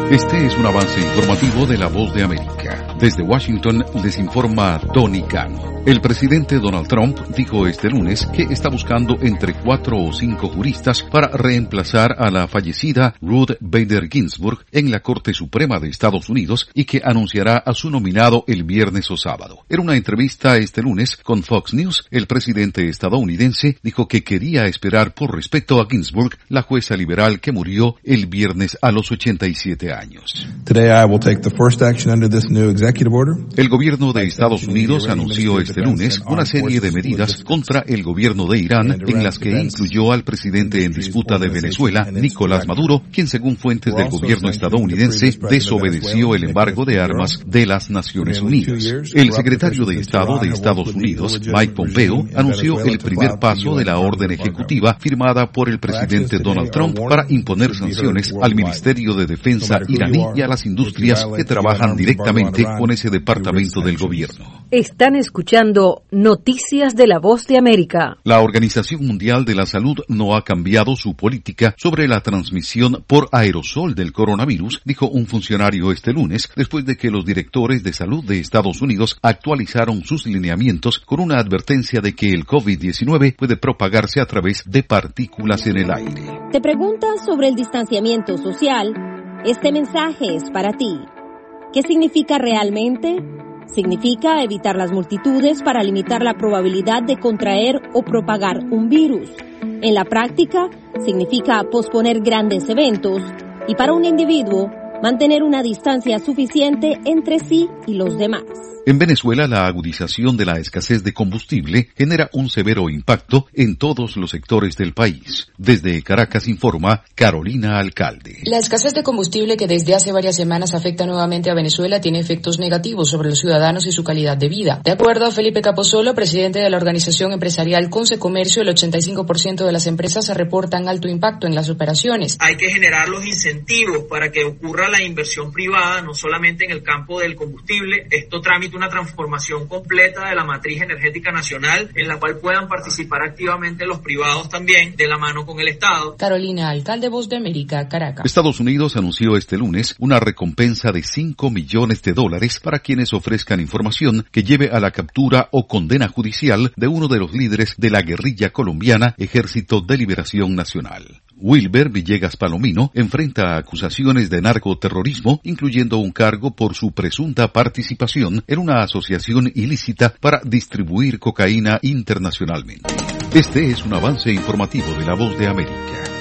Este es un avance informativo de La Voz de América. Desde Washington les informa Tony Cano. El presidente Donald Trump dijo este lunes que está buscando entre 4 o 5 juristas para reemplazar a la fallecida Ruth Bader Ginsburg en la Corte Suprema de Estados Unidos y que anunciará a su nominado el viernes o sábado. En una entrevista este lunes con Fox News, el presidente estadounidense dijo que quería esperar por respeto a Ginsburg, la jueza liberal que murió el viernes a los 87 años. El gobierno de Estados Unidos anunció este lunes una serie de medidas contra el gobierno de Irán, en las que incluyó al presidente en disputa de Venezuela, Nicolás Maduro, quien según fuentes del gobierno estadounidense desobedeció el embargo de armas de las Naciones Unidas. El secretario de Estado de Estados Unidos, Mike Pompeo, anunció el primer paso de la orden ejecutiva firmada por el presidente Donald Trump para imponer sanciones al Ministerio de Defensa iraní y a las industrias que trabajan directamente con ese departamento del gobierno. Están escuchando Noticias de La Voz de América. La Organización Mundial de la Salud no ha cambiado su política sobre la transmisión por aerosol del coronavirus, dijo un funcionario este lunes, después de que los directores de salud de Estados Unidos actualizaron sus lineamientos con una advertencia de que el COVID-19 puede propagarse a través de partículas en el aire. ¿Te preguntas sobre el distanciamiento social? Este mensaje es para ti. ¿Qué significa realmente? Significa evitar las multitudes para limitar la probabilidad de contraer o propagar un virus. En la práctica, significa posponer grandes eventos y para un individuo, mantener una distancia suficiente entre sí y los demás. En Venezuela, la agudización de la escasez de combustible genera un severo impacto en todos los sectores del país. Desde Caracas informa Carolina Alcalde. La escasez de combustible que desde hace varias semanas afecta nuevamente a Venezuela tiene efectos negativos sobre los ciudadanos y su calidad de vida. De acuerdo a Felipe Capozolo, presidente de la organización empresarial Consecomercio, el 85% de las empresas reportan alto impacto en las operaciones. Hay que generar los incentivos para que ocurra la inversión privada, no solamente en el campo del combustible. Esto tramita una transformación completa de la matriz energética nacional, en la cual puedan participar activamente los privados también, de la mano con el Estado. Carolina Alcalde, Voz de América, Caracas. Estados Unidos anunció este lunes una recompensa de $5 millones para quienes ofrezcan información que lleve a la captura o condena judicial de uno de los líderes de la guerrilla colombiana Ejército de Liberación Nacional. Wilber Villegas Palomino enfrenta acusaciones de narcoterrorismo, incluyendo un cargo por su presunta participación en una asociación ilícita para distribuir cocaína internacionalmente. Este es un avance informativo de La Voz de América.